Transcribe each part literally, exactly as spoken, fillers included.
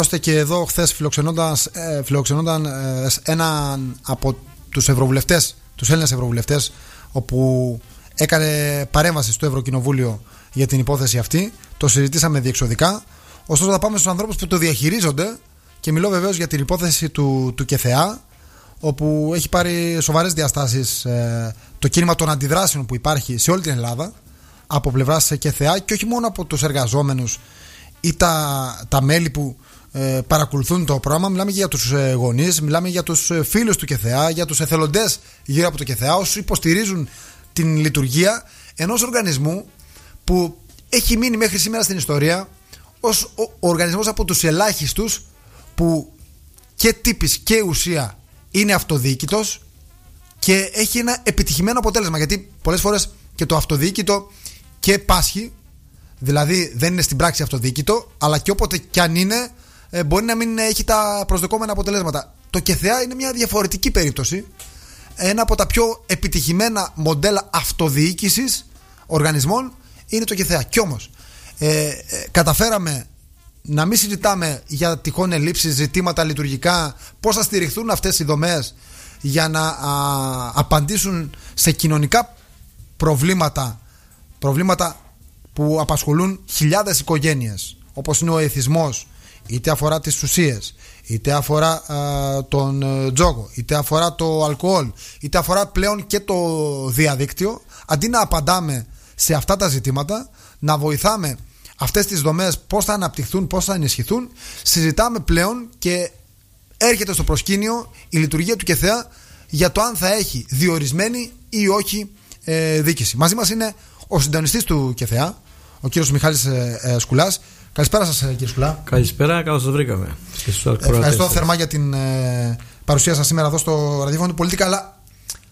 Ώστε και εδώ χθες φιλοξενώντας, ε, φιλοξενώνταν ε, έναν από τους ευρωβουλευτές, τους Έλληνες ευρωβουλευτές, όπου έκανε παρέμβαση στο Ευρωκοινοβούλιο για την υπόθεση αυτή. Το συζητήσαμε διεξοδικά. Ωστόσο θα πάμε στους ανθρώπους που το διαχειρίζονται και μιλώ βεβαίως για την υπόθεση του, του ΚΕΘΕΑ, όπου έχει πάρει σοβαρές διαστάσεις ε, το κίνημα των αντιδράσεων που υπάρχει σε όλη την Ελλάδα από πλευράς ΚΕΘΕΑ και όχι μόνο από τους εργαζόμενους ή τα, τα μέλη που ε, παρακολουθούν το πρόγραμμα. Μιλάμε και για τους ε, γονείς, μιλάμε για τους ε, φίλους του ΚΕΘΕΑ, για τους εθελοντές γύρω από το ΚΕΘΕΑ, όσους υποστηρίζουν την λειτουργία ενός οργανισμού που έχει μείνει μέχρι σήμερα στην ιστορία ως ο, ο οργανισμός από τους ελάχιστους που και τύπης και ουσία είναι αυτοδιοίκητος και έχει ένα επιτυχημένο αποτέλεσμα, γιατί πολλές φορές και το αυτοδιοίκητο και πάσχει, δηλαδή δεν είναι στην πράξη αυτοδιοίκητο, αλλά και όποτε κι αν είναι μπορεί να μην έχει τα προσδοκόμενα αποτελέσματα. Το ΚΕΘΕΑ είναι μια διαφορετική περίπτωση, ένα από τα πιο επιτυχημένα μοντέλα αυτοδιοίκησης οργανισμών είναι το ΚΕΘΕΑ. Κι όμως ε, ε, καταφέραμε να μην συζητάμε για τυχόν ελλείψεις, ζητήματα λειτουργικά, πώς θα στηριχθούν αυτές οι δομές για να α, απαντήσουν σε κοινωνικά προβλήματα, προβλήματα που απασχολούν χιλιάδες οικογένειες, όπως είναι ο εθισμός, είτε αφορά τις ουσίες, είτε αφορά α, τον ε, τζόγο, είτε αφορά το αλκοόλ, είτε αφορά πλέον και το διαδίκτυο. Αντί να απαντάμε σε αυτά τα ζητήματα, να βοηθάμε αυτές τις δομές πώς θα αναπτυχθούν, πώς θα ενισχυθούν, συζητάμε πλέον και έρχεται στο προσκήνιο η λειτουργία του ΚΕΘΕΑ για το αν θα έχει διορισμένη ή όχι ε, διοίκηση. Μαζί μας είναι ο συντονιστής του ΚΕΘΕΑ, ο κύριος Μιχάλης ε, ε, Σκουλάς. Καλησπέρα σας, κύριε Σκουλά. Καλησπέρα, καλώς σας βρήκαμε. Ευχαριστώ θερμά για την ε, παρουσία σας σήμερα εδώ στο ραδιόφωνο του Politica, αλλά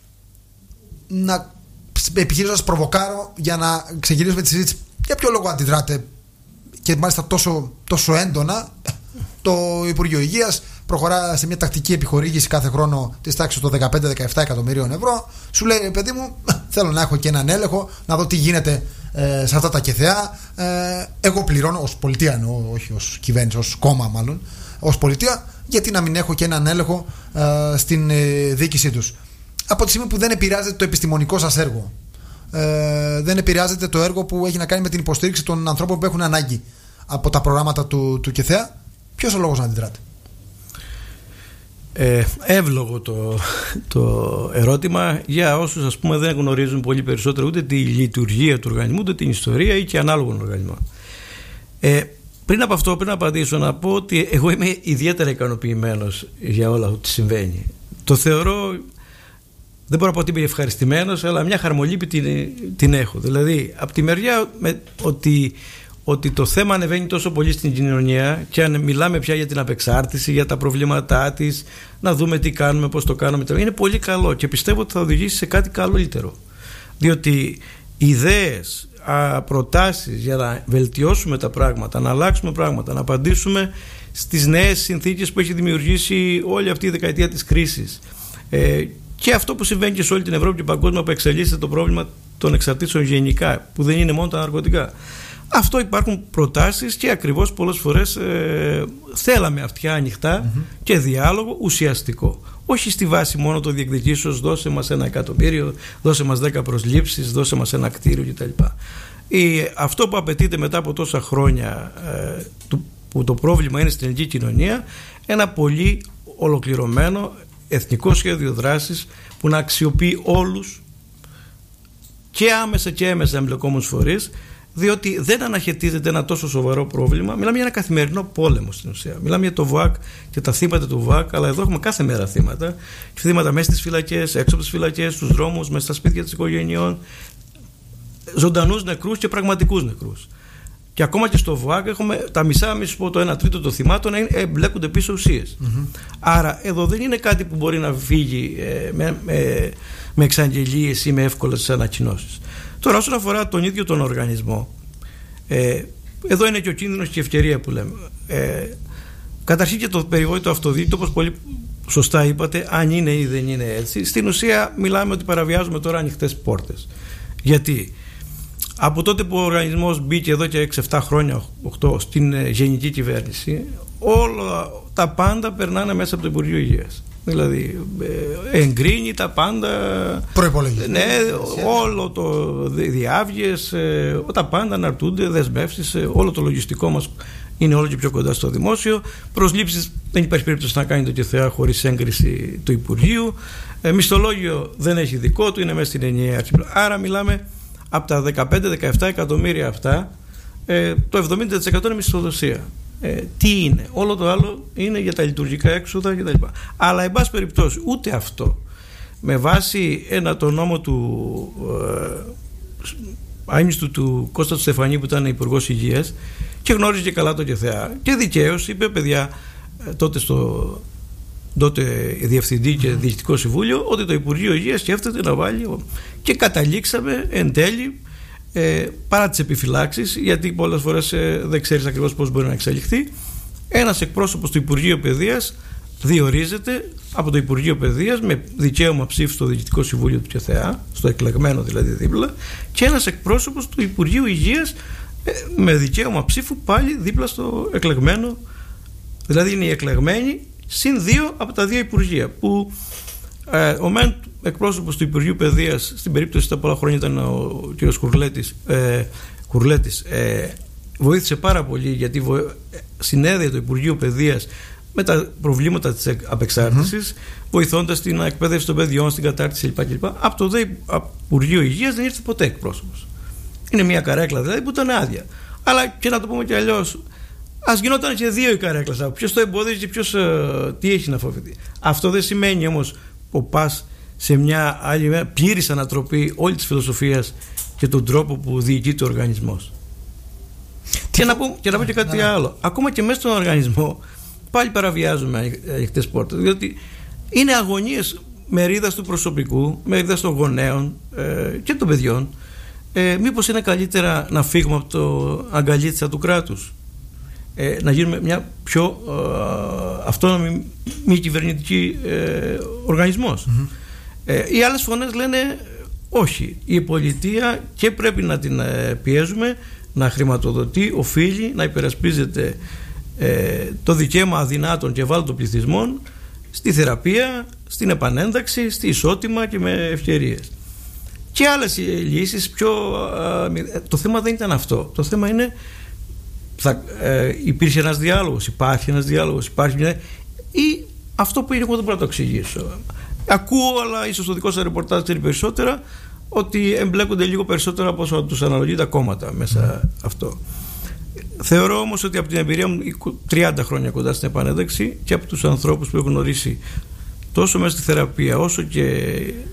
να επιχειρήσω να σας προβοκάρω για να ξεκινήσουμε τη συζήτηση. Για ποιο λόγο αντιδράτε και μάλιστα τόσο, τόσο έντονα? Το Υπουργείο Υγείας προχωρά σε μια τακτική επιχορήγηση κάθε χρόνο της τάξης των δεκαπέντε με δεκαεπτά εκατομμυρίων ευρώ. Σου λέει, παιδί μου, θέλω να έχω και έναν έλεγχο, να δω τι γίνεται ε, σε αυτά τα ΚΕΘΕΑ. Ε, εγώ πληρώνω, ως πολιτεία εννοώ, όχι ως κυβέρνηση, ως κόμμα μάλλον, ως πολιτεία, γιατί να μην έχω και έναν έλεγχο ε, στην ε, διοίκησή τους? Από τη στιγμή που δεν επηρεάζεται το επιστημονικό σας έργο, ε, δεν επηρεάζεται το έργο που έχει να κάνει με την υποστήριξη των ανθρώπων που έχουν ανάγκη από τα προγράμματα του, του ΚΕΘΕΑ, ποιος ο λόγος να αντιδράτε? Ε, εύλογο το, το ερώτημα για όσους, ας πούμε, δεν γνωρίζουν πολύ περισσότερο ούτε τη λειτουργία του οργανισμού, ούτε την ιστορία ή και ανάλογων οργανισμών. Ε, πριν από αυτό, πριν απαντήσω, να πω ότι εγώ είμαι ιδιαίτερα ικανοποιημένος για όλα ό,τι συμβαίνει. Το θεωρώ, δεν μπορώ να πω ότι είμαι ευχαριστημένος, αλλά μια χαρμολύπη την, την έχω. Δηλαδή, από τη μεριά με, ότι ότι το θέμα ανεβαίνει τόσο πολύ στην κοινωνία και αν μιλάμε πια για την απεξάρτηση, για τα προβλήματά της, να δούμε τι κάνουμε, πώς το κάνουμε, είναι πολύ καλό και πιστεύω ότι θα οδηγήσει σε κάτι καλύτερο, διότι ιδέες, προτάσεις για να βελτιώσουμε τα πράγματα, να αλλάξουμε πράγματα, να απαντήσουμε στις νέες συνθήκες που έχει δημιουργήσει όλη αυτή η δεκαετία της κρίσης, ε, και αυτό που συμβαίνει και σε όλη την Ευρώπη και παγκόσμια, που εξελίσσεται το πρόβλημα των εξαρτήσεων γενικά, που δεν είναι μόνο τα ναρκωτικά. Αυτό υπάρχουν προτάσεις και ακριβώς πολλές φορές ε, θέλαμε αυτιά ανοιχτά mm-hmm. και διάλογο ουσιαστικό. Όχι στη βάση μόνο το διεκδικήσεως, δώσε μας ένα εκατομμύριο, δώσε μας δέκα προσλήψεις, δώσε μας ένα κτίριο κτλ. Η, αυτό που απαιτείται μετά από τόσα χρόνια ε, του, που το πρόβλημα είναι στην ελληνική κοινωνία, ένα πολύ ολοκληρωμένο εθνικό σχέδιο δράσης που να αξιοποιεί όλους και άμεσα και έμεσα εμπλεκόμενους φορείς, διότι δεν αναχαιτίζεται ένα τόσο σοβαρό πρόβλημα. Μιλάμε για ένα καθημερινό πόλεμο στην ουσία. Μιλάμε για το ΒΟΑΚ και τα θύματα του ΒΟΑΚ, αλλά εδώ έχουμε κάθε μέρα θύματα. Και θύματα μέσα στις φυλακές, έξω από τις φυλακές, στους δρόμους, μέσα στα σπίτια της οικογενειών. Ζωντανούς νεκρούς και πραγματικούς νεκρούς. Και ακόμα και στο ΒΟΑΚ έχουμε τα μισά, μη σου πω το ένα τρίτο των θυμάτων, να εμπλέκονται πίσω ουσίες. Mm-hmm. Άρα εδώ δεν είναι κάτι που μπορεί να φύγει ε, με, με, με εξαγγελίες ή με εύκολες ανακοινώσεις. Τώρα, όσον αφορά τον ίδιο τον οργανισμό, ε, εδώ είναι και ο κίνδυνος και η ευκαιρία που λέμε. Ε, καταρχήν και το περιβόητο αυτοδίκητο, όπως πολύ σωστά είπατε, αν είναι ή δεν είναι έτσι, στην ουσία μιλάμε ότι παραβιάζουμε τώρα ανοιχτές πόρτες. Γιατί από τότε που ο οργανισμός μπήκε εδώ και έξι εφτά χρόνια, οκτώ, στην γενική κυβέρνηση, όλα τα πάντα περνάνε μέσα από το Υπουργείο Υγείας. Δηλαδή εγκρίνει τα πάντα, προϋπολογισμό, ναι, όλο το διάβγειες, τα πάντα αναρτούνται, δεσμεύσεις, όλο το λογιστικό μας είναι όλο και πιο κοντά στο δημόσιο. Προσλήψεις δεν υπάρχει περίπτωση να κάνει το ΚΕΘΕΑ χωρίς έγκριση του Υπουργείου. ε, Μισθολόγιο δεν έχει δικό του, είναι μέσα στην ενιαία αρχή. Άρα μιλάμε από τα δεκαπέντε με δεκαεπτά εκατομμύρια αυτά, ε, το εβδομήντα τοις εκατό είναι μισθοδοσία. Ε, τι είναι, όλο το άλλο είναι για τα λειτουργικά έξοδα κτλ. Αλλά εν πάση περιπτώσει ούτε αυτό, με βάση ένα το νόμο του ε, αείμνηστου του Κώστα του Στεφανή που ήταν υπουργός υγείας και γνώριζε και καλά το ΚΕΘΕΑ και δικαίως είπε, παιδιά, τότε στο τότε διευθυντή και διοικητικό συμβούλιο, ότι το Υπουργείο Υγείας σκέφτεται να βάλει, και καταλήξαμε εν τέλει, ε, παρά τις επιφυλάξεις, γιατί πολλές φορές ε, δεν ξέρεις ακριβώς πώς μπορεί να εξελιχθεί, ένας εκπρόσωπος του Υπουργείου Παιδείας διορίζεται από το Υπουργείο Παιδείας με δικαίωμα ψήφου στο Διοικητικό Συμβούλιο του ΚΕΘΕΑ, στο εκλεγμένο δηλαδή δίπλα, και ένας εκπρόσωπος του Υπουργείου Υγείας ε, με δικαίωμα ψήφου πάλι δίπλα στο εκλεγμένο. Δηλαδή είναι οι εκλεγμένοι συν δύο από τα δύο Υπουργεία. Που ε, ο μεν εκπρόσωπος του Υπουργείου Παιδείας, στην περίπτωση τα πολλά χρόνια ήταν ο κ. Κουρλέτης, ε, Κουρλέτης ε, βοήθησε πάρα πολύ, γιατί βο... συνέδεε το Υπουργείο Παιδείας με τα προβλήματα της απεξάρτησης, mm-hmm. βοηθώντας την εκπαίδευση των παιδιών, στην κατάρτιση κλπ. Από το ΔΕ Υπουργείο Υγείας δεν ήρθε ποτέ εκπρόσωπος. Είναι μια καρέκλα δηλαδή που ήταν άδεια. Αλλά και να το πούμε και αλλιώς, ας γινόταν και δύο οι καρέκλες. Ποιος το εμποδίζει και ποιος ε, τι έχει να φοβηθεί. Αυτό δεν σημαίνει όμως που πας σε μια άλλη πλήρης ανατροπή όλη της φιλοσοφίας και τον τρόπο που διοικείται ο οργανισμός. Και να, πω, και να πω και κάτι άλλο. Ακόμα και μέσα στον οργανισμό πάλι παραβιάζουμε ανοιχτές πόρτες, διότι είναι αγωνίες μερίδας του προσωπικού, μερίδας των γονέων ε, και των παιδιών. Ε, μήπως είναι καλύτερα να φύγουμε από το αγκαλίτσα του κράτους, ε, να γίνουμε μια πιο ε, αυτόνομη μη κυβερνητική ε, οργανισμός. Mm-hmm. ε, οι άλλες φωνές λένε όχι, η πολιτεία και πρέπει να την ε, πιέζουμε να χρηματοδοτεί, οφείλει να υπερασπίζεται ε, το δικαίωμα αδυνάτων και ευάλωτων πληθυσμών στη θεραπεία, στην επανένταξη, στη ισότιμα και με ευκαιρίες. Και άλλες λύσεις πιο... Ε, το θέμα δεν ήταν αυτό. Το θέμα είναι θα, ε, υπήρχε ένας διάλογος, υπάρχει ένας διάλογος, υπάρχει μια... ή αυτό που είναι, εγώ δεν μπορώ να το εξηγήσω. Ακούω, αλλά ίσως το δικό σας ρεπορτάζ θέλει περισσότερα, ότι εμπλέκονται λίγο περισσότερο από όσο τους αναλογεί τα κόμματα μέσα mm. αυτό. Θεωρώ όμως ότι από την εμπειρία μου τριάντα χρόνια κοντά στην επανένταξη και από τους ανθρώπους που έχω γνωρίσει τόσο μέσα στη θεραπεία όσο και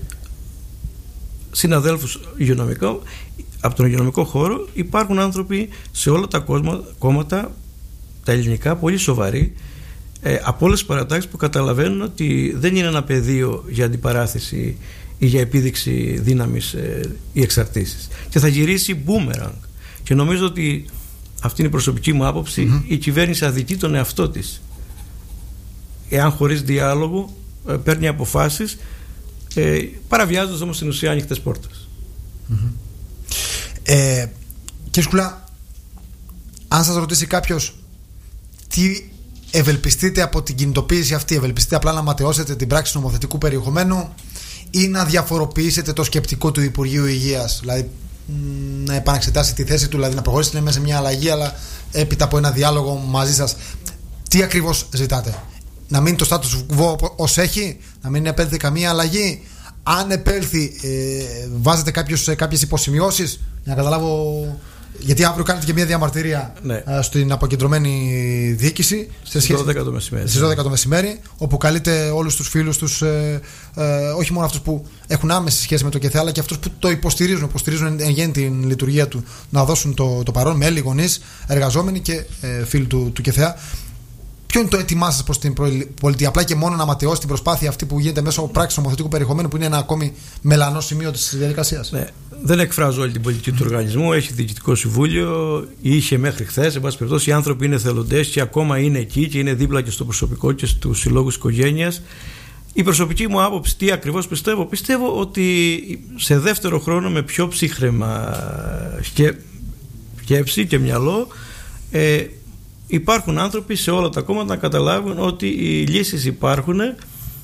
συναδέλφους υγειονομικά, από τον υγειονομικό χώρο, υπάρχουν άνθρωποι σε όλα τα κόμματα, τα ελληνικά, πολύ σοβαροί, ε, από όλες τις παρατάξεις, που καταλαβαίνουν ότι δεν είναι ένα πεδίο για αντιπαράθεση ή για επίδειξη δύναμης ε, ή εξαρτήσεις, και θα γυρίσει boomerang. Και νομίζω ότι αυτή είναι η προσωπική μου άποψη, mm-hmm. η κυβέρνηση αδικεί τον εαυτό της εάν χωρίς διάλογο ε, παίρνει αποφάσεις, ε, παραβιάζοντας όμως στην ουσία ανοιχτές πόρτες. Mm-hmm. ε, Κύριε Σκουλά, αν σας ρωτήσει κάποιος τι ευελπιστείτε από την κινητοποίηση αυτή, ευελπιστείτε απλά να ματαιώσετε την πράξη νομοθετικού περιεχομένου ή να διαφοροποιήσετε το σκεπτικό του Υπουργείου Υγείας, δηλαδή να επαναξετάσει τη θέση του, δηλαδή να προχωρήσει μέσα σε μια αλλαγή, αλλά έπειτα από ένα διάλογο μαζί σας, τι ακριβώς ζητάτε? Να μείνει το status quo ως έχει, να μην επέλθει καμία αλλαγή? Αν επέλθει, ε, βάζετε κάποιους, κάποιες υποσημειώσεις για να καταλάβω, γιατί αύριο κάνετε και μια διαμαρτυρία, ναι, στην αποκεντρωμένη διοίκηση στις δώδεκα το μεσημέρι, στις δώδεκα το μεσημέρι, όπου καλείτε όλους τους φίλους τους, ε, ε, όχι μόνο αυτούς που έχουν άμεση σχέση με το ΚΕΘΕΑ, αλλά και αυτούς που το υποστηρίζουν, υποστηρίζουν εν γέννη την λειτουργία του, να δώσουν το, το παρόν, μέλη, γονείς, εργαζόμενοι και ε, φίλοι του, του ΚΕΘΕΑ. Ποιο είναι το έτοιμά σας προς την πολιτεία? Απλά και μόνο να ματαιώσει την προσπάθεια αυτή που γίνεται μέσω πράξης νομοθετικού περιεχομένου, που είναι ένα ακόμη μελανό σημείο της διαδικασίας? Ναι, δεν εκφράζω όλη την πολιτική του οργανισμού. Έχει διοικητικό συμβούλιο, είχε μέχρι χθες. Εν πάση περιπτώσει, οι άνθρωποι είναι εθελοντές και ακόμα είναι εκεί και είναι δίπλα και στο προσωπικό και στους συλλόγους οικογένειας. Η προσωπική μου άποψη, τι ακριβώς πιστεύω? Πιστεύω ότι σε δεύτερο χρόνο, με πιο ψύχραιμα σκέψη και μυαλό, ε, υπάρχουν άνθρωποι σε όλα τα κόμματα να καταλάβουν ότι οι λύσεις υπάρχουν ε,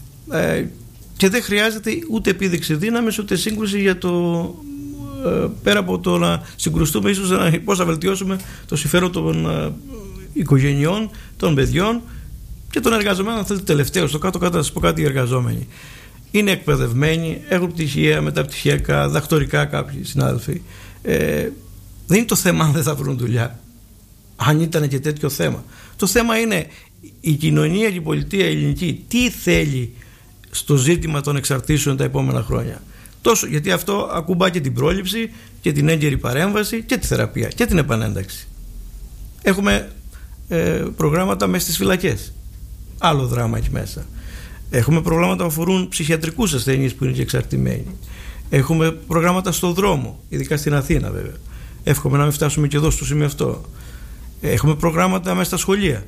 και δεν χρειάζεται ούτε επίδειξη δύναμης ούτε σύγκρουση για το ε, πέρα από το να συγκρουστούμε ίσως να, πώς θα βελτιώσουμε το συμφέρον των ε, οικογενειών, των παιδιών και των εργαζομένων. Αν θέλετε τελευταίο στο κάτω-κάτω να σας πω κάτι, οι εργαζόμενοι είναι εκπαιδευμένοι, έχουν πτυχία, μεταπτυχιακά, δακτορικά κάποιοι συνάδελφοι. Ε, δεν είναι το θέμα αν δεν θα βρουν δουλειά, αν ήταν και τέτοιο θέμα. Το θέμα είναι η κοινωνία και η πολιτεία ελληνική τι θέλει στο ζήτημα των εξαρτήσεων τα επόμενα χρόνια. Τόσο, γιατί αυτό ακουμπά και την πρόληψη και την έγκαιρη παρέμβαση και τη θεραπεία και την επανένταξη. Έχουμε ε, προγράμματα μέσα στις φυλακές. Άλλο δράμα εκεί μέσα. Έχουμε προγράμματα που αφορούν ψυχιατρικούς ασθενείς που είναι και εξαρτημένοι. Έχουμε προγράμματα στον δρόμο, ειδικά στην Αθήνα βέβαια. Εύχομαι να μην φτάσουμε και εδώ στο σημείο αυτό. Έχουμε προγράμματα μέσα στα σχολεία.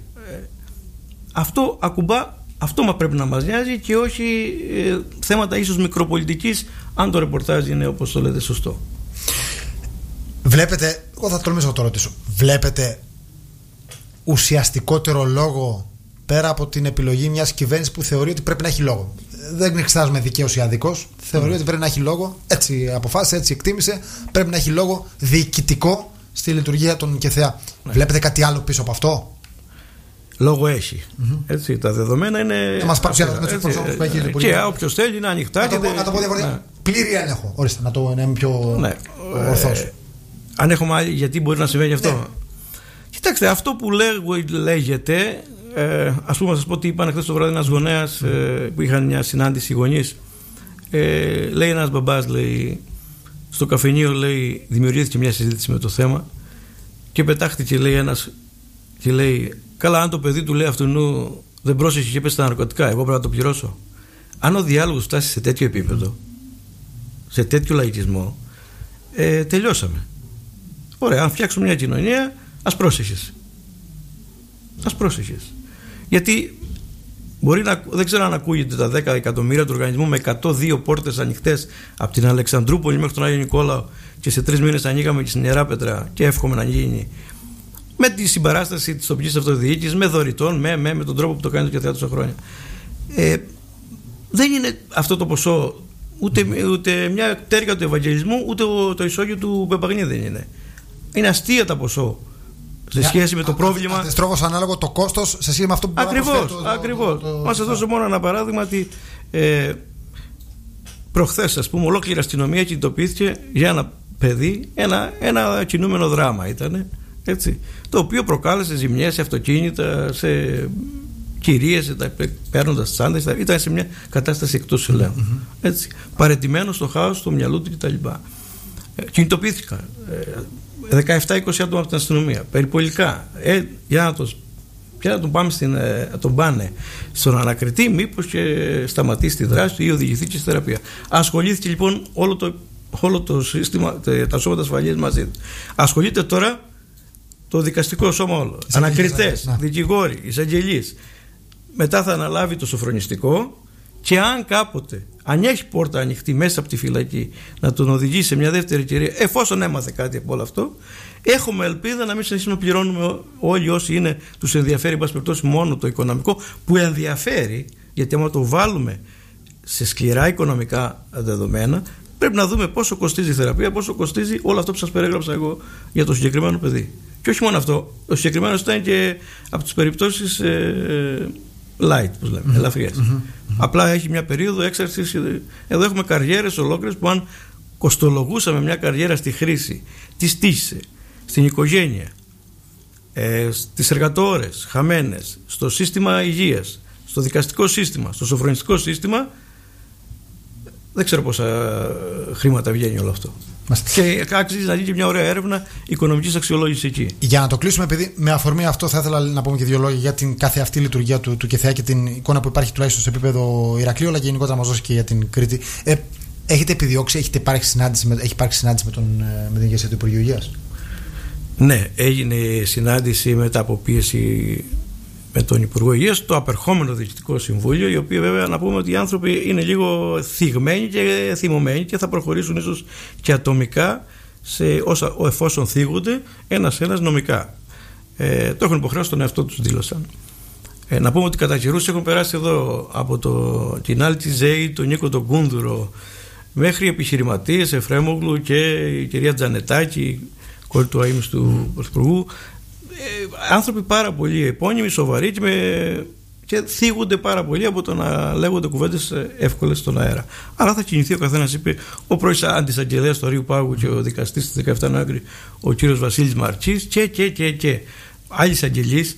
Αυτό ακουμπά, αυτό μα πρέπει να μας νοιάζει και όχι ε, θέματα ίσως μικροπολιτικής, αν το ρεπορτάζ είναι όπως το λέτε σωστό. Βλέπετε, εγώ θα τολμήσω να το ρωτήσω, βλέπετε ουσιαστικότερο λόγο πέρα από την επιλογή μιας κυβέρνησης που θεωρεί ότι πρέπει να έχει λόγο? Δεν εξετάζουμε δικαίος ή αδικός. Θεωρεί mm. ότι πρέπει να έχει λόγο, έτσι αποφάσισε, έτσι εκτίμησε, πρέπει να έχει λόγο διοικητικό στη λειτουργία των ΚΕΘΕΑ. Ναι. Βλέπετε κάτι άλλο πίσω από αυτό? Λόγο έχει. Mm-hmm. Έτσι, τα δεδομένα είναι. Να μας παρουσιάσετε με τους προσώπους που έχει η λειτουργία. Και όποιος θέλει είναι ανοιχτά. Να το, και πω, να το πω διαφορετικά. Ναι. Πλήρη έλεγχο. Ορίστε, να το είναι πιο ναι. ορθός. Ε, αν έχουμε άλλη, γιατί μπορεί να συμβαίνει αυτό. Ναι. Κοιτάξτε, αυτό που λέγω, λέγεται. Ε, ας πούμε, να σας πω τι είπαν χθες το βράδυ ένας γονέας mm. ε, που είχαν μια συνάντηση γονείς. Ε, λέει ένας μπαμπάς, λέει, στο καφενείο, λέει, δημιουργήθηκε μια συζήτηση με το θέμα και πετάχτηκε, λέει, ένας και λέει, καλά, αν το παιδί του, λέει, αυτού δεν πρόσεχε και έπεσε στα ναρκωτικά, εγώ πρέπει να το πληρώσω. Αν ο διάλογος φτάσει σε τέτοιο επίπεδο, σε τέτοιο λαϊκισμό, ε, τελειώσαμε. Ωραία, αν φτιάξουμε μια κοινωνία, ας πρόσεχες. Ας πρόσεχες. Γιατί μπορεί να, δεν ξέρω αν ακούγεται τα δέκα εκατομμύρια του οργανισμού με εκατό δύο πόρτες ανοιχτές από την Αλεξανδρούπολη μέχρι τον Άγιο Νικόλαο και σε τρεις μήνες ανοίγαμε και στην Ιεράπετρα και εύχομαι να γίνει. Με τη συμπαράσταση της τοπικής αυτοδιοίκησης, με δωρητών, με, με, με τον τρόπο που το κάνει το ΚΕΘΕΑ τόσα χρόνια. Ε, δεν είναι αυτό το ποσό ούτε, ούτε μια τέρια του Ευαγγελισμού, ούτε το ισόγειο του Πεπαγνή δεν είναι. Είναι αστεία τα ποσό σε σχέση με το α, πρόβλημα. Αντιστρόφως ανάλογο το κόστος σε σχέση με αυτό που ακριβώς, μπορεί να προσφέρει. Ακριβώς. Θα σας δώσω μόνο ένα παράδειγμα ότι ε, προχθές, ας πούμε, ολόκληρη αστυνομία κινητοποιήθηκε για ένα παιδί, ένα, ένα κινούμενο δράμα ήταν, έτσι, το οποίο προκάλεσε ζημιές σε αυτοκίνητα, σε κυρίες, παίρνοντας τσάντες, ήταν σε μια κατάσταση εκτός ελέγχου. Mm-hmm. Έτσι, παραιτημένο στο χάος του μυαλού του κτλ. Ε, κινητοποιήθηκαν. Ε, δεκαεπτά είκοσι άτομα από την αστυνομία, περιπολικά, ε, για να, το, για να τον πάμε στην, ε, τον πάνε στον ανακριτή, μήπως και σταματήσει τη δράση του ή οδηγηθεί και στη θεραπεία. Ασχολήθηκε λοιπόν όλο το, όλο το σύστημα, τα σώματα ασφαλείας μαζί του. Ασχολείται τώρα το δικαστικό σώμα όλο. Ανακριτές, δικηγόροι, εισαγγελείς. Μετά θα αναλάβει το σοφρονιστικό και αν κάποτε, αν έχει πόρτα ανοιχτή μέσα από τη φυλακή, να τον οδηγήσει σε μια δεύτερη κυρία, εφόσον έμαθε κάτι από όλο αυτό, έχουμε ελπίδα να μην συνεχίσουμε να πληρώνουμε όλοι όσοι είναι, τους ενδιαφέρει, εν πάση περιπτώσει, μόνο το οικονομικό, που ενδιαφέρει, γιατί άμα το βάλουμε σε σκληρά οικονομικά δεδομένα, πρέπει να δούμε πόσο κοστίζει η θεραπεία, πόσο κοστίζει όλο αυτό που σας περιέγραψα εγώ για το συγκεκριμένο παιδί. Και όχι μόνο αυτό, ο συγκεκριμένος ήταν και από τις περιπτώσεις ε, light, πώς λέμε, mm-hmm. ελαφριές. Mm-hmm. Απλά έχει μια περίοδο έξαρσης. Εδώ έχουμε καριέρες ολόκληρες που αν κοστολογούσαμε μια καριέρα στη χρήση, τη στήχησε, στην οικογένεια, ε, στις εργατόρες χαμένες, στο σύστημα υγείας, στο δικαστικό σύστημα, στο σοφρονιστικό σύστημα, δεν ξέρω πόσα χρήματα βγαίνει όλο αυτό. Και άξιζε να γίνει και μια ωραία έρευνα οικονομικής αξιολόγησης εκεί. Για να το κλείσουμε, επειδή με αφορμή αυτό θα ήθελα να πούμε και δύο λόγια για την κάθε αυτή λειτουργία του, του ΚΕΘΕΑ και την εικόνα που υπάρχει τουλάχιστον σε επίπεδο Ηρακλείου, αλλά και γενικότερα να μας δώσει και για την Κρήτη. Ε, έχετε επιδιώξει, έχετε υπάρξει συνάντηση με, έχει υπάρξει συνάντηση με, τον, με την ηγεσία του Υπουργείου Υγείας? Ναι, έγινε συνάντηση μετά από πίεση με τον Υπουργό Υγείας, το απερχόμενο Διοικητικό Συμβούλιο, οι οποίοι βέβαια να πούμε ότι οι άνθρωποι είναι λίγο θυγμένοι και θυμωμένοι και θα προχωρήσουν ίσως και ατομικά σε όσα, εφόσον θίγονται ένας-ένας νομικά. ε, το έχουν υποχρεώσει τον εαυτό τους, δήλωσαν. Ε, να πούμε ότι κατά καιρούς έχουν περάσει εδώ από το, την Άλτη Ζέη, τον Νίκο τον Κούνδουρο, μέχρι επιχειρηματίες, Εφρέμογλου και η κυρία Τζανετάκη, κόρη του αείμνηστου του Πρωθυπουργού. Ε, άνθρωποι πάρα πολύ επώνυμοι, σοβαροί και, με, και θίγονται πάρα πολύ από το να λέγονται κουβέντες εύκολες στον αέρα. Αλλά θα κινηθεί ο καθένας, είπε ο πρώην αντισαγγελέας του Αρείου Πάγου και ο δικαστής της δεκαεφτά Νοέμβρη, ο κύριος Βασίλης Μαρτσής, και, και, και, και. Άλλοι εισαγγελείς.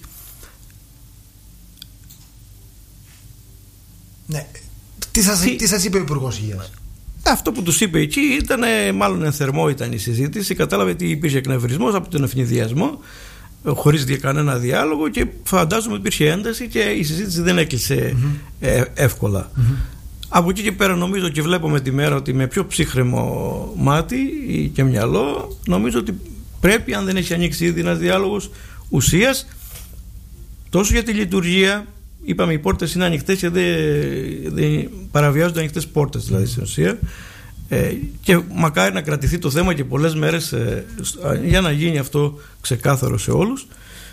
Ναι. Τι σας, τι... τι σας είπε ο Υπουργός Υγείας? Αυτό που τους είπε εκεί ήταν, μάλλον εν θερμό ήταν η συζήτηση. Κατάλαβε ότι υπήρχε εκνευρισμός από τον ευνηδιασμό, χωρίς κανένα διάλογο, και φαντάζομαι ότι υπήρχε ένταση και η συζήτηση δεν έκλεισε mm-hmm. ε, εύκολα. Mm-hmm. Από εκεί και πέρα νομίζω και βλέπουμε τη μέρα ότι με πιο ψύχρεμο μάτι και μυαλό, νομίζω ότι πρέπει, αν δεν έχει ανοίξει ήδη ένας διάλογος ουσίας, τόσο για τη λειτουργία. Είπαμε, οι πόρτες είναι ανοιχτές και δεν, δεν παραβιάζονται ανοιχτές πόρτες, δηλαδή στην ουσία. Ε, και μακάρι να κρατηθεί το θέμα και πολλές μέρες ε, για να γίνει αυτό ξεκάθαρο σε όλους.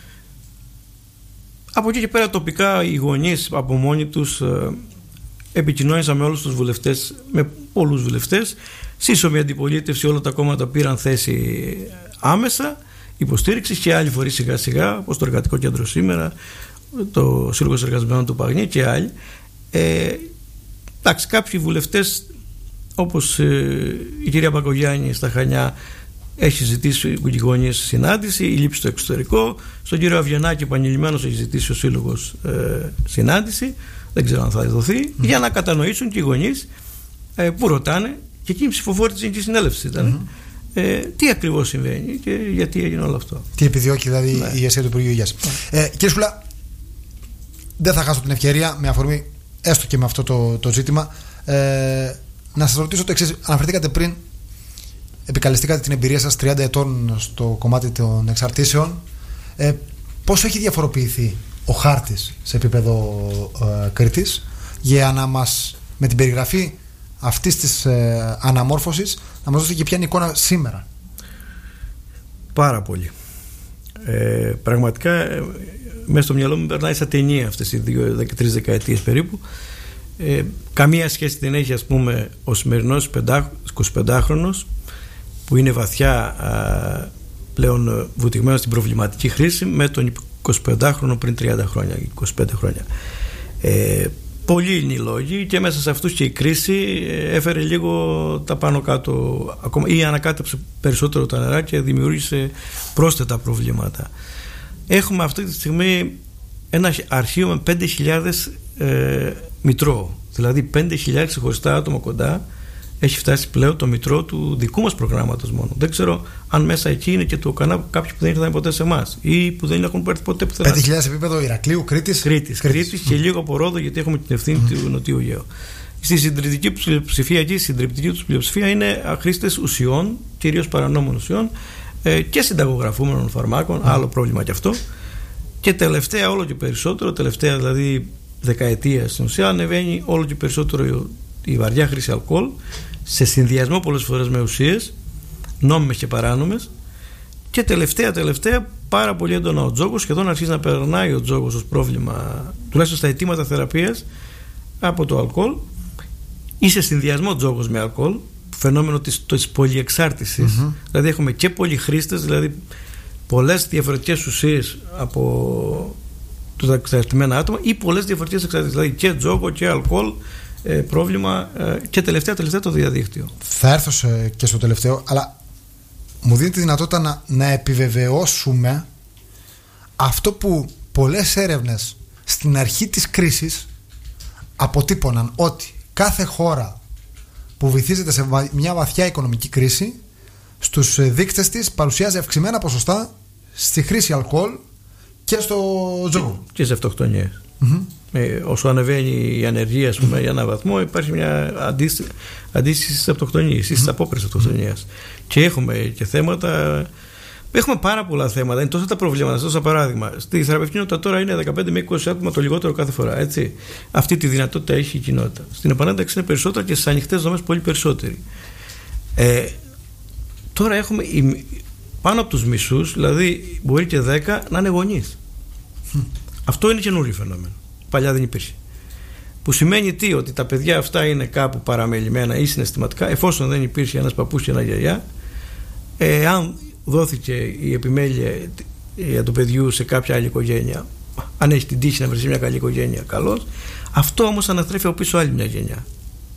Από εκεί και πέρα τοπικά οι γονείς από μόνοι τους ε, επικοινώνησαν με όλους τους βουλευτές, με πολλούς βουλευτές. Σύσσωμη αντιπολίτευση, όλα τα κόμματα πήραν θέση άμεσα υποστήριξη, και άλλοι φορείς σιγά σιγά, όπως το Εργατικό Κέντρο σήμερα, το Σύλλογος Εργαζομένων του Παγνή και άλλοι. Ε, εντάξει, κάποιοι βουλευτές, όπως ε, η κυρία Μπακογιάννη στα Χανιά, έχει ζητήσει γονείς συνάντηση, η λήψη στο εξωτερικό. Στον κύριο Αβγενάκη επανειλημμένος έχει ζητήσει ο Σύλλογος ε, συνάντηση, δεν ξέρω αν θα δοθεί, mm-hmm. για να κατανοήσουν και οι γονείς ε, που ρωτάνε, και εκείνη η ψηφοφόρη της Γενικής Συνέλευσης ήταν, mm-hmm. ε, τι ακριβώς συμβαίνει και γιατί έγινε όλο αυτό. Τι επιδιώκει δηλαδή ναι. η ηγεσία του Υπουργείου Υγείας. Mm-hmm. Ε, κύριε Σκουλά, δεν θα χάσω την ευκαιρία, με αφορμή έστω και με αυτό το, το ζήτημα, ε, να σας ρωτήσω το εξής. Αναφερθήκατε πριν, επικαλεστήκατε την εμπειρία σας τριάντα ετών στο κομμάτι των εξαρτήσεων. Ε, πόσο έχει διαφοροποιηθεί ο χάρτης σε επίπεδο ε, Κρήτης, για να μας, με την περιγραφή αυτής της ε, αναμόρφωσης, να μας δώσετε και ποια είναι η εικόνα σήμερα? Πάρα πολύ. Ε, πραγματικά ε, μέσα στο μυαλό μου περνάει σαν ταινία αυτές οι δύο, τρεις δεκαετίες περίπου. Ε, καμία σχέση δεν έχει, ας πούμε, ο σημερινός εικοσιπεντάχρονος που είναι βαθιά α, πλέον βουτυγμένος στην προβληματική χρήση με τον εικοσιπεντάχρονο πριν τριάντα χρόνια, είκοσι πέντε χρόνια. Ε, πολλοί είναι οι λόγοι, και μέσα σε αυτούς και η κρίση έφερε λίγο τα πάνω κάτω ακόμα, ή ανακάτεψε περισσότερο τα νερά και δημιούργησε πρόσθετα προβλήματα. Έχουμε αυτή τη στιγμή ένα αρχείο με πέντε χιλιάδες ε, μητρό, δηλαδή πέντε χιλιάδες ξεχωριστά άτομα κοντά. Έχει φτάσει πλέον το μητρό του δικού μας προγράμματος μόνο. Δεν ξέρω αν μέσα εκεί είναι και το κανάλι κάποιοι που δεν ήρθαν ποτέ σε εμάς ή που δεν έχουν έρθει ποτέ πουθενά. πέντε χιλιάδες επίπεδο Ηρακλείου, Κρήτης. Κρήτης, Κρήτης, Κρήτης και λίγο από Ρόδο, γιατί έχουμε την ευθύνη mm. του Νοτιού Αιγαίου. Στη συντριπτική πλειοψηφία εκεί, η συντριπτική του πλειοψηφία είναι χρήστες ουσιών, κυρίως παρανόμων ουσιών ε, και συνταγογραφούμενων φαρμάκων. Mm. Άλλο πρόβλημα κι αυτό. Και τελευταία, όλο και περισσότερο, τελευταία δηλαδή δεκαετία στην ουσία, ανεβαίνει όλο και περισσότερο η βαριά χρήση αλκοόλ, σε συνδυασμό πολλές φορές με ουσίες νόμιμες και παράνομες, και τελευταία τελευταία πάρα πολύ έντονα ο τζόγος, σχεδόν αρχίζει να περνάει ο τζόγος ως πρόβλημα, τουλάχιστον στα αιτήματα θεραπείας, από το αλκοόλ, ή σε συνδυασμό τζόγος με αλκοόλ, φαινόμενο της, της πολυεξάρτησης. Mm-hmm. Δηλαδή έχουμε και πολυχρήστες, δηλαδή πολλές διαφορετικές ουσίες από τα εξαρτημένα άτομα, ή πολλές διαφορετικές εξαρτήσεις, δηλαδή και τζόγο και αλκοόλ, ε, πρόβλημα, ε, και τελευταία τελευταία το διαδίκτυο. Θα έρθω σε, και στο τελευταίο, αλλά μου δίνει τη δυνατότητα να, να επιβεβαιώσουμε αυτό που πολλές έρευνες στην αρχή της κρίσης αποτύπωναν, ότι κάθε χώρα που βυθίζεται σε μια βαθιά οικονομική κρίση, στους δείκτες της παρουσιάζει αυξημένα ποσοστά στη χρήση αλκοόλ και στο τζόγο. Και σε αυτοκτονίες. Mm-hmm. Ε, όσο ανεβαίνει η ανεργία, ας πούμε, mm-hmm. για έναν βαθμό, υπάρχει μια αντίστοιχη στις αυτοκτονίες ή στις mm-hmm. απόκρισεις αυτοκτονίας. Mm-hmm. Και έχουμε και θέματα. Έχουμε πάρα πολλά θέματα. Είναι τόσα τα προβλήματα. Τόσα παράδειγμα. Στη θεραπευτική κοινότητα τώρα είναι δεκαπέντε με είκοσι άτομα το λιγότερο κάθε φορά. Έτσι. Αυτή τη δυνατότητα έχει η κοινότητα. Στην επανένταξη είναι περισσότερα και στις ανοιχτές δομές πολύ περισσότεροι. Ε, τώρα έχουμε. πάνω από τους μισούς, δηλαδή μπορεί και δέκα, να είναι γονείς. Mm. Αυτό είναι καινούριο φαινόμενο. Παλιά δεν υπήρχε. Που σημαίνει τι, ότι τα παιδιά αυτά είναι κάπου παραμελημένα ή συναισθηματικά, εφόσον δεν υπήρχε ένας παππούς και ένα γιαγιά. Ε, αν δόθηκε η επιμέλεια για το παιδιού σε κάποια άλλη οικογένεια, αν έχει την τύχη να βρει μια καλή οικογένεια, καλώς. Αυτό όμως αναστρέφει από πίσω άλλη μια γενιά.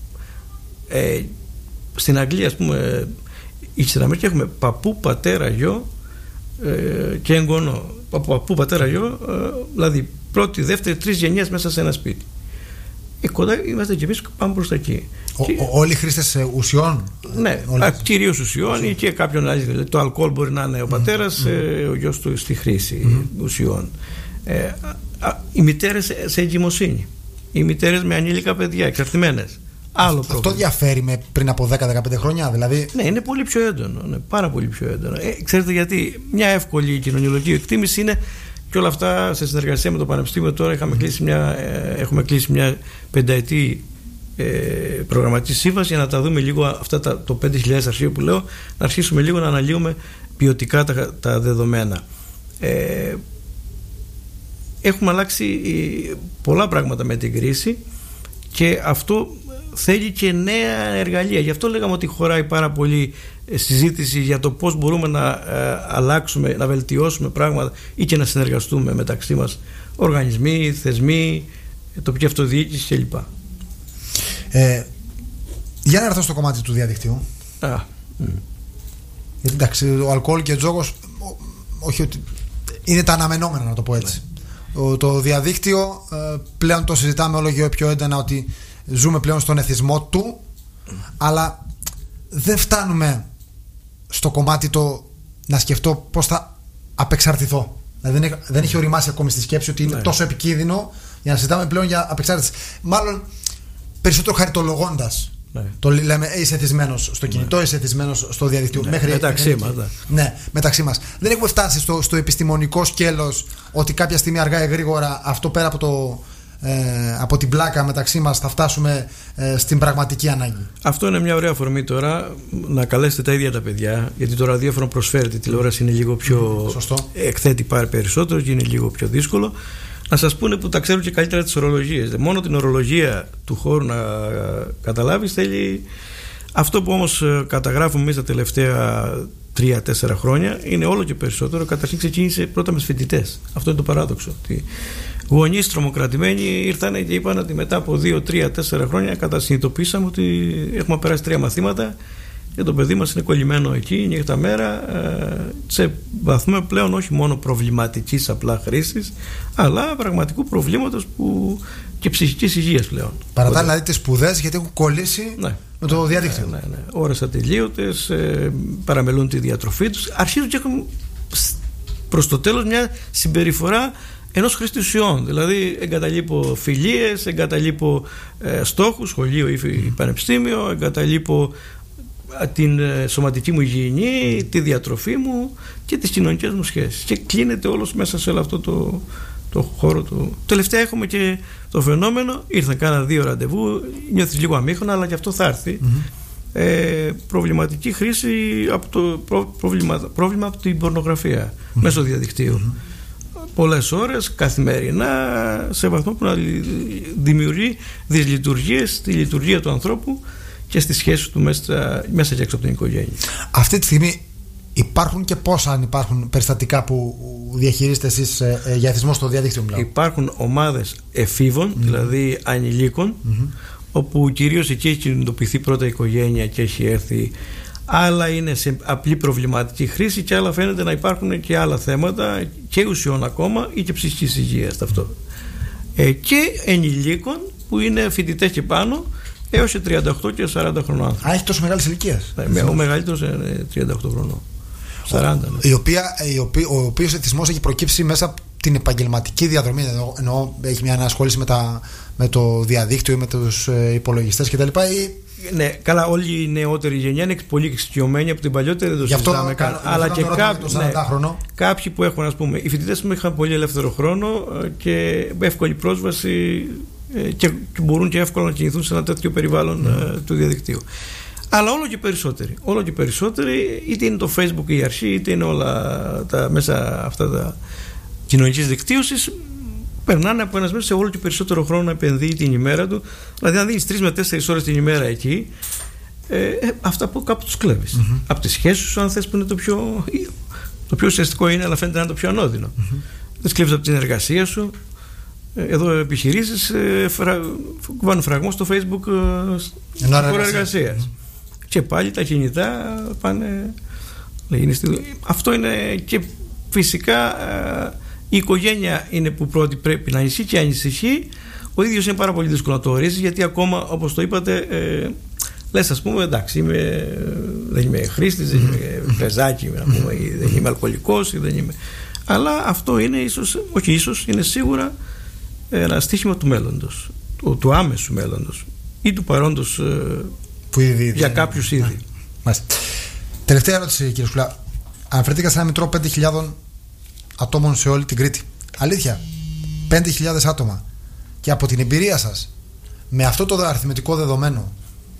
Ε, στην Αγγλία, ας πούμε, ή στην Αμερική έχουμε παππού, πατέρα, γιο ε, και εγγονό. Παππού, πατέρα, γιο, ε, δηλαδή πρώτη, δεύτερη, τρεις γενιές μέσα σε ένα σπίτι. Ε, κοντά είμαστε κι εμείς, πάμε προς τα εκεί. Ο, και, ο, όλοι χρήστες ουσιών. Ναι, κυρίως ουσιών ή και κάποιον άλλο. Δηλαδή, το αλκοόλ μπορεί να είναι ο πατέρας, mm. ε, ο γιος του στη χρήση mm. ουσιών. Ε, α, οι μητέρες σε εγκυμοσύνη. Οι μητέρες με ανήλικα παιδιά, εξαρτημένες. Άλλο αυτό πρόβλημα. Διαφέρει με πριν από δέκα με δεκαπέντε χρόνια, δηλαδή. Ναι, είναι πολύ πιο έντονο. Ναι, πάρα πολύ πιο έντονο. Ε, ξέρετε γιατί? Μια εύκολη κοινωνιολογική εκτίμηση είναι. Και όλα αυτά σε συνεργασία με το Πανεπιστήμιο. Τώρα είχαμε mm. κλείσει μια, ε, έχουμε κλείσει μια πενταετή ε, προγραμματική σύμβαση για να τα δούμε λίγο αυτά τα, το πέντε χιλιάδες αρχείο που λέω, να αρχίσουμε λίγο να αναλύουμε ποιοτικά τα, τα δεδομένα. Ε, έχουμε αλλάξει πολλά πράγματα με την κρίση και αυτό θέλει και νέα εργαλεία. Γι' αυτό λέγαμε ότι χωράει πάρα πολύ συζήτηση για το πώς μπορούμε να ε, αλλάξουμε, να βελτιώσουμε πράγματα ή και να συνεργαστούμε μεταξύ μας, οργανισμοί, θεσμοί, τοπική αυτοδιοίκηση κλπ. Ε, για να έρθω στο κομμάτι του διαδικτύου. Α, mm. Γιατί εντάξει, ο αλκοόλ και ο τζόγος, όχι ότι είναι τα αναμενόμενα, να το πω έτσι. Ναι. Το διαδίκτυο ε, πλέον το συζητάμε όλο και πιο έντονα, ότι ζούμε πλέον στον εθισμό του, mm. αλλά δεν φτάνουμε στο κομμάτι το να σκεφτώ πώς θα απεξαρτηθώ. Δηλαδή δεν, δεν έχει οριμάσει ακόμη στη σκέψη ότι είναι ναι. τόσο επικίνδυνο για να συζητάμε πλέον για απεξάρτηση. Μάλλον περισσότερο χαριτολογώντας. Ναι. Το λέμε, είσαι εθισμένος στο κινητό, ναι. είσαι εθισμένος στο διαδικτύο. Ναι. Μέχρι, μεταξύ μας. Ναι. ναι, μεταξύ μας. Δεν έχουμε φτάσει στο, στο επιστημονικό σκέλος ότι κάποια στιγμή αργά ή γρήγορα αυτό πέρα από το. Ε, από την πλάκα μεταξύ μας θα φτάσουμε ε, στην πραγματική ανάγκη. Αυτό είναι μια ωραία αφορμή τώρα να καλέσετε τα ίδια τα παιδιά, γιατί το ραδιόφωνο προσφέρει, η τηλεόραση είναι λίγο πιο Σωστό. εκθέτει πάρει περισσότερο και είναι λίγο πιο δύσκολο. Να σας πούνε που τα ξέρουν και καλύτερα τις ορολογίες. Μόνο την ορολογία του χώρου να καταλάβεις θέλει. Αυτό που όμως καταγράφουμε εμείς τα τελευταία τρία τέσσερα χρόνια είναι όλο και περισσότερο. Καταρχήν ξεκίνησε πρώτα με φοιτητές. Αυτό είναι το παράδοξο. Ότι γονείς τρομοκρατημένοι ήρθαν και είπαν ότι μετά από δύο τρία τέσσερα χρόνια κατασυνειδητοποίησαμε ότι έχουμε περάσει τρία μαθήματα και το παιδί μας είναι κολλημένο εκεί νύχτα μέρα, σε βαθμό πλέον όχι μόνο προβληματικής απλά χρήσης, αλλά πραγματικού προβλήματος που και ψυχικής υγείας πλέον. Παρατά δηλαδή τις σπουδές γιατί έχουν κολλήσει ναι. με το διαδίκτυο. Ναι, ναι, ναι. Ώρες ατελείωτες, ε, παραμελούν τη διατροφή τους, αρχίζουν και έχουν προς το τέλος μια συμπεριφορά ενός χρήστη ουσιών. Δηλαδή εγκαταλείπω φιλίες, εγκαταλείπω ε, στόχους, σχολείο ή mm. πανεπιστήμιο, εγκαταλείπω την ε, σωματική μου υγιεινή, τη διατροφή μου και τις κοινωνικές μου σχέσεις. Και κλείνεται όλος μέσα σε όλο αυτό το, το χώρο του. Τελευταία έχουμε και το φαινόμενο, ήρθαν κάνα δύο ραντεβού, νιώθεις λίγο αμήχωνα, αλλά και αυτό θα έρθει. Mm-hmm. Ε, προβληματική χρήση από το προ, πρόβλημα, πρόβλημα από την πορνογραφία mm-hmm. μέσω διαδικτύου. Mm-hmm. Πολλές ώρες, καθημερινά, σε βαθμό που να δημιουργεί δυσλειτουργίες στη λειτουργία του ανθρώπου και στις σχέσεις του μέσα, μέσα και έξω από την οικογένεια. Αυτή τη στιγμή υπάρχουν και πόσα αν υπάρχουν περιστατικά που διαχειρίζετε εσείς ε, ε, για εθισμό στο διαδίκτυο? Μιλάω. Υπάρχουν ομάδες εφήβων, mm-hmm. δηλαδή ανηλίκων, mm-hmm. όπου κυρίως εκεί έχει κινητοποιηθεί πρώτα η οικογένεια και έχει έρθει. Άλλα είναι σε απλή προβληματική χρήση και άλλα φαίνεται να υπάρχουν και άλλα θέματα και ουσιών ακόμα ή και ψυχικής υγείας ταυτόχρονα. Ε, και ενηλίκων που είναι φοιτητές και πάνω έως και τριάντα οκτώ και σαράντα χρονών. Α, έχει τόσο μεγάλες ηλικίες. Ναι, ο μεγαλύτερος είναι τριάντα οκτώ χρονών. σαράντα, ναι. η οποία, η οποία, ο οποίος εθισμός έχει προκύψει μέσα από την επαγγελματική διαδρομή, ενώ, ενώ έχει μια ανασχόληση με, τα, με το διαδίκτυο ή με τους ε, υπολογιστές κτλ. Ή... Ναι, καλά, όλη η νεότερη γενιά είναι πολύ εξοικειωμένη από την παλιότερη, δεν το συζητάμε καν. Αλλά και κάποιοι, ναι, κάποιοι που έχουν, ας πούμε, οι φοιτητές μου είχαν πολύ ελεύθερο χρόνο και εύκολη πρόσβαση και μπορούν και εύκολα να κινηθούν σε ένα τέτοιο περιβάλλον mm. του διαδικτύου. Αλλά όλο και περισσότεροι. Όλο και περισσότεροι, είτε είναι το Facebook η αρχή, είτε είναι όλα τα μέσα αυτά τα κοινωνικής δικτύωσης, περνάνε από ένας μέσα σε όλο και περισσότερο χρόνο να επενδύει την ημέρα του. Δηλαδή, αν δίνεις τρεις με τέσσερις ώρες την ημέρα εκεί, ε, αυτά από κάπου τους κλέβεις. Mm-hmm. Από τις σχέσεις σου, αν θες, που είναι το πιο, το πιο ουσιαστικό είναι, αλλά φαίνεται να είναι το πιο ανώδυνο. Mm-hmm. Δεν κλέβεις από την εργασία σου. Εδώ επιχειρήσεις ε, φρα... κουβάνουν φραγμό στο Facebook στην χώρα εργασίας. Mm-hmm. Και πάλι τα κινητά πάνε. Είναι στη... Αυτό είναι και φυσικά ε, η οικογένεια είναι που πρώτη πρέπει να ανησυχεί και ανησυχεί. Ο ίδιος είναι πάρα πολύ δύσκολο να το ορίσει, γιατί ακόμα, όπως το είπατε, ε, λες, ας πούμε, εντάξει, είμαι, δεν είμαι χρήστης, δεν είμαι πεζάκι, να πούμε, ή δεν είμαι αλκοολικός, ή δεν είμαι... Αλλά αυτό είναι ίσως, όχι ίσως, είναι σίγουρα ένα στοίχημα του μέλλοντος, του, του άμεσου μέλλοντος ή του παρόντος ε, που ήδη, για κάποιους ήδη. Μάλιστα. Τελευταία ερώτηση, κύριε Σκουλά. Αναφερθήκα σε ένα μητρό πέντε χιλιάδες ατόμων σε όλη την Κρήτη. Αλήθεια, πέντε χιλιάδες άτομα. Και από την εμπειρία σας, με αυτό το αριθμητικό δεδομένο,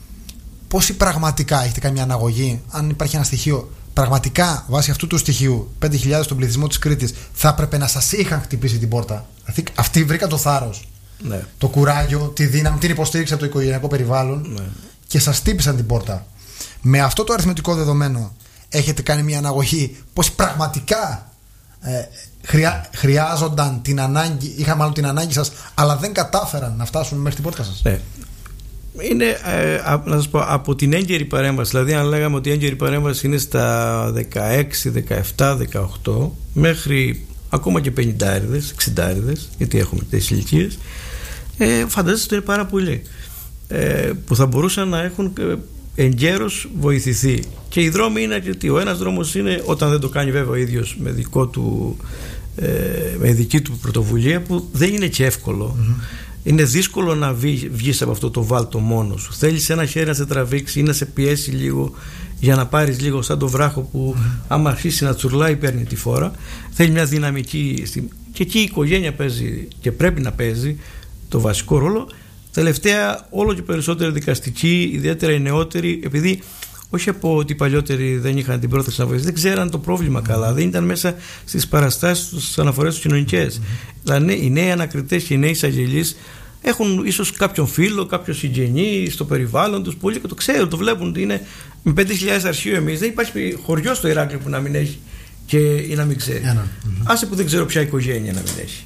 πόσοι πραγματικά έχετε κάνει μια αναγωγή, αν υπάρχει ένα στοιχείο, πραγματικά βάσει αυτού του στοιχείου, πέντε χιλιάδες στον πληθυσμό της Κρήτης, θα έπρεπε να σας είχαν χτυπήσει την πόρτα? Αυτοί βρήκαν το θάρρος, ναι, το κουράγιο, τη δύναμη, την υποστήριξη από το οικογενειακό περιβάλλον, ναι, και σας χτύπησαν την πόρτα. Με αυτό το αριθμητικό δεδομένο, έχετε κάνει μια αναγωγή πως πραγματικά ε, χρειά, χρειάζονταν την ανάγκη, είχαν μάλλον την ανάγκη σας, αλλά δεν κατάφεραν να φτάσουν μέχρι την πόρτα σας? Ναι. Είναι, ε, α, να σας πω, από την έγκαιρη παρέμβαση, δηλαδή αν λέγαμε ότι η έγκαιρη παρέμβαση είναι στα δεκαέξι, δεκαεπτά, δεκαοκτώ, μέχρι ακόμα και πενηντάριδες, εξηντάριδες, γιατί έχουμε τις ηλικίες, ε, φαντάζεστε ότι είναι πάρα πολλοί ε, που θα μπορούσαν να έχουν εγκαίρως βοηθηθεί. Και οι δρόμοι είναι αρκετοί. Ο ένας δρόμος είναι, όταν δεν το κάνει βέβαια ο ίδιος με, δικό του, ε, με δική του πρωτοβουλία, που δεν είναι και εύκολο. Mm-hmm. Είναι δύσκολο να βγει, βγεις από αυτό το βάλτο μόνος σου. Θέλεις ένα χέρι να σε τραβήξει ή να σε πιέσει λίγο για να πάρεις λίγο, σαν το βράχο που mm-hmm. άμα αρχίσει να τσουρλάει παίρνει τη φόρα. Θέλει μια δυναμική. Και εκεί η οικογένεια παίζει και πρέπει να παίζει το βασικό ρόλο. Τελευταία, όλο και περισσότερο δικαστικοί, ιδιαίτερα οι νεότεροι, επειδή όχι από ότι οι παλιότεροι δεν είχαν την πρόθεση να βοηθήσουν, δεν ξέραν το πρόβλημα mm-hmm. καλά, δεν ήταν μέσα στις παραστάσεις, στις αναφορές τους κοινωνικές. Mm-hmm. Δηλαδή, οι νέοι ανακριτές και οι νέοι εισαγγελείς έχουν ίσως κάποιον φίλο, κάποιο συγγενή στο περιβάλλον τους, πολλοί και το ξέρουν, το βλέπουν. Είναι με πέντε χιλιάδες αρχείο εμείς. Δεν υπάρχει χωριό στο Ηράκλειο που να μην έχει και, ή να μην ξέρει. Yeah, mm-hmm. Άσε που δεν ξέρω ποια οικογένεια να μην έχει.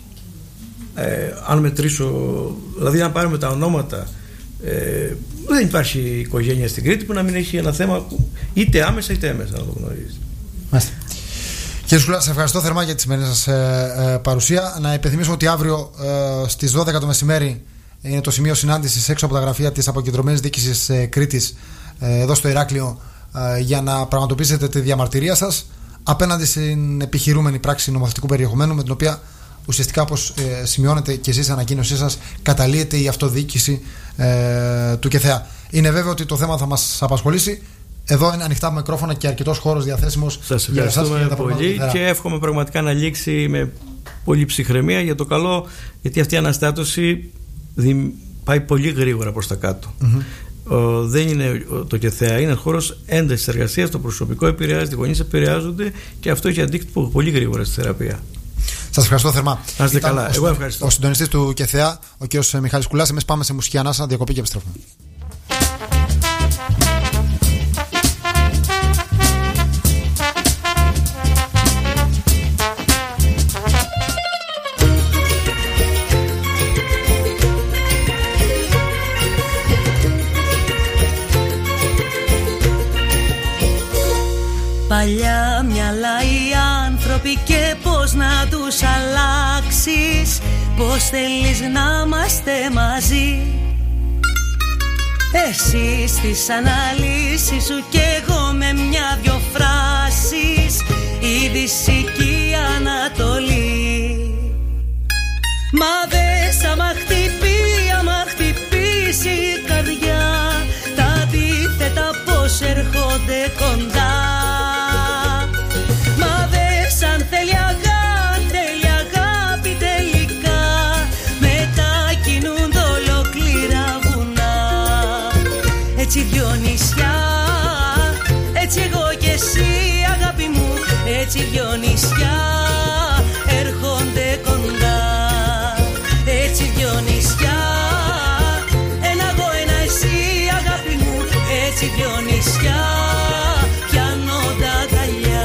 Ε, αν μετρήσω, δηλαδή αν πάρουμε τα ονόματα, ε, δεν υπάρχει οικογένεια στην Κρήτη που να μην έχει ένα θέμα που είτε άμεσα είτε έμεσα να το γνωρίζει. Μάλιστα. Κύριε Σκουλά, σας ευχαριστώ θερμά για τη σημερινή σας ε, ε, παρουσία. Να υπενθυμίσω ότι αύριο ε, στις δώδεκα το μεσημέρι είναι το σημείο συνάντησης έξω από τα γραφεία της Αποκεντρωμένης Διοίκησης ε, Κρήτης, ε, εδώ στο Ηράκλειο, ε, για να πραγματοποιήσετε τη διαμαρτυρία σας απέναντι στην επιχειρούμενη πράξη νομοθετικού περιεχομένου, με την οποία ουσιαστικά, όπως ε, σημειώνετε και εσείς στην ανακοίνωσή σας, καταλύεται η αυτοδιοίκηση ε, του ΚΕΘΕΑ. Είναι βέβαιο ότι το θέμα θα μας απασχολήσει. Εδώ είναι ανοιχτά μικρόφωνα και αρκετός χώρος διαθέσιμος. Σας ευχαριστούμε για πολύ και εύχομαι πραγματικά να λήξει με πολύ ψυχραιμία για το καλό, γιατί αυτή η αναστάτωση πάει πολύ γρήγορα προς τα κάτω. Mm-hmm. Ο, δεν είναι το ΚΕΘΕΑ, είναι χώρος έντασης εργασίας, το προσωπικό επηρεάζεται, οι γονείς επηρεάζονται και αυτό έχει αντίκτυπο πολύ γρήγορα στη θεραπεία. Σας ευχαριστώ θερμά. Να είστε καλά. Ο, Εγώ ευχαριστώ. Ο συντονιστής του ΚΕΘΕΑ, ο κ. Μιχάλης Σκουλάς. Εμείς πάμε σε μουσική ανάσα, διακοπή και επιστρέφουμε. Παλιά μυαλά οι άνθρωποι και πώς να τους αλλάξεις, πώς θέλεις να είμαστε μαζί. Εσύ στις αναλύσεις σου και εγώ με μια-δυο φράσεις, η Δύση και η Ανατολή. Μα δες άμα χτυπεί, άμα χτυπήσει η καρδιά, τα αντίθετα πως έρχονται κοντά. Μα δες αν θέλει αγάπη, θέλει αγάπη τελικά, μετακινούνται ολόκληρα βουνά. Έτσι δυο νησιά δυο νησιά έρχονται κοντά. Έτσι δυο νησιά, ένα εγώ ένα εσύ αγάπη μου. Έτσι δυο νησιά πιάνονται αγκαλιά.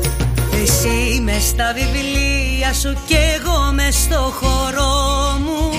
Εσύ μες στα βιβλία σου κι εγώ μες στο χώρο μου.